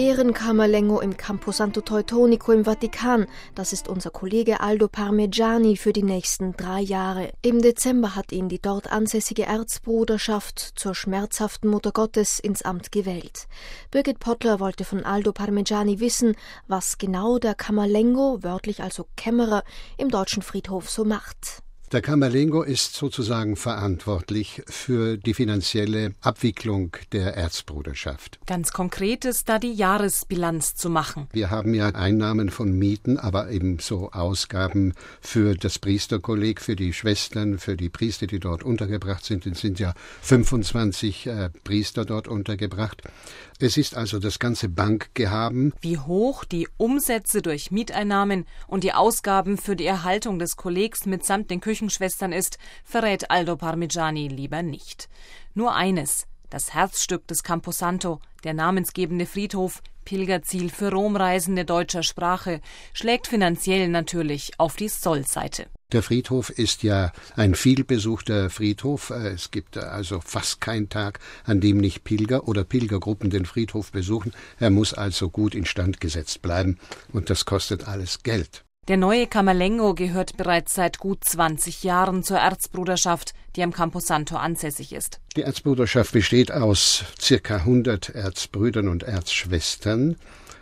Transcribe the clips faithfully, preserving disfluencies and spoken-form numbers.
Ehrencamerlengo im Camposanto Teutonico im Vatikan. Das ist unser Kollege Aldo Parmegiani für die nächsten drei Jahre. Im Dezember hat ihn die dort ansässige Erzbruderschaft zur schmerzhaften Mutter Gottes ins Amt gewählt. Birgit Pottler wollte von Aldo Parmegiani wissen, was genau der Camerlengo, wörtlich also Kämmerer, im deutschen Friedhof so macht. Der Camerlengo ist sozusagen verantwortlich für die finanzielle Abwicklung der Erzbruderschaft. Ganz konkret ist da die Jahresbilanz zu machen. Wir haben ja Einnahmen von Mieten, aber ebenso Ausgaben für das Priesterkolleg, für die Schwestern, für die Priester, die dort untergebracht sind. Es sind ja fünfundzwanzig äh, Priester dort untergebracht. Es ist also das ganze Bankgehaben. Wie hoch die Umsätze durch Mieteinnahmen und die Ausgaben für die Erhaltung des Kollegs mitsamt den Küchenschwestern ist, verrät Aldo Parmegiani lieber nicht. Nur eines: Das Herzstück des Camposanto, der namensgebende Friedhof, Pilgerziel für Romreisende deutscher Sprache, schlägt finanziell natürlich auf die Sollseite. Der Friedhof ist ja ein vielbesuchter Friedhof. Es gibt also fast keinen Tag, an dem nicht Pilger oder Pilgergruppen den Friedhof besuchen. Er muss also gut instand gesetzt bleiben und das kostet alles Geld. Der neue Camerlengo gehört bereits seit gut zwanzig Jahren zur Erzbruderschaft, die am Camposanto ansässig ist. Die Erzbruderschaft besteht aus circa hundert Erzbrüdern und Erzschwestern,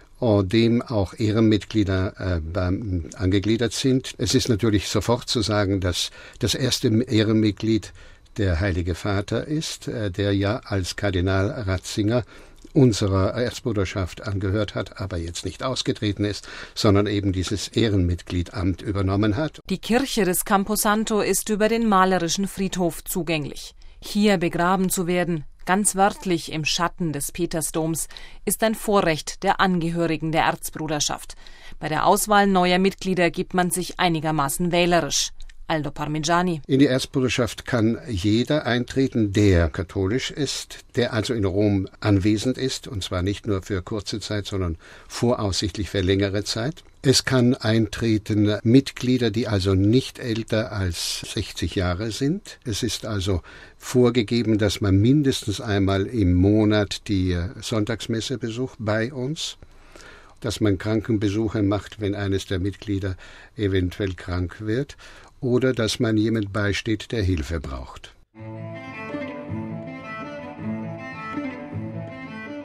dem auch Ehrenmitglieder äh, angegliedert sind. Es ist natürlich sofort zu sagen, dass das erste Ehrenmitglied der Heilige Vater ist, äh, der ja als Kardinal Ratzinger unserer Erzbruderschaft angehört hat, aber jetzt nicht ausgetreten ist, sondern eben dieses Ehrenmitgliedamt übernommen hat. Die Kirche des Camposanto ist über den malerischen Friedhof zugänglich. Hier begraben zu werden, ganz wörtlich im Schatten des Petersdoms, ist ein Vorrecht der Angehörigen der Erzbruderschaft. Bei der Auswahl neuer Mitglieder gibt man sich einigermaßen wählerisch. Aldo Parmegiani. In die Erzbruderschaft kann jeder eintreten, der katholisch ist, der also in Rom anwesend ist, und zwar nicht nur für kurze Zeit, sondern voraussichtlich für längere Zeit. Es kann eintreten Mitglieder, die also nicht älter als sechzig Jahre sind. Es ist also vorgegeben, dass man mindestens einmal im Monat die Sonntagsmesse besucht bei uns, dass man Krankenbesuche macht, wenn eines der Mitglieder eventuell krank wird, oder dass man jemand beisteht, der Hilfe braucht.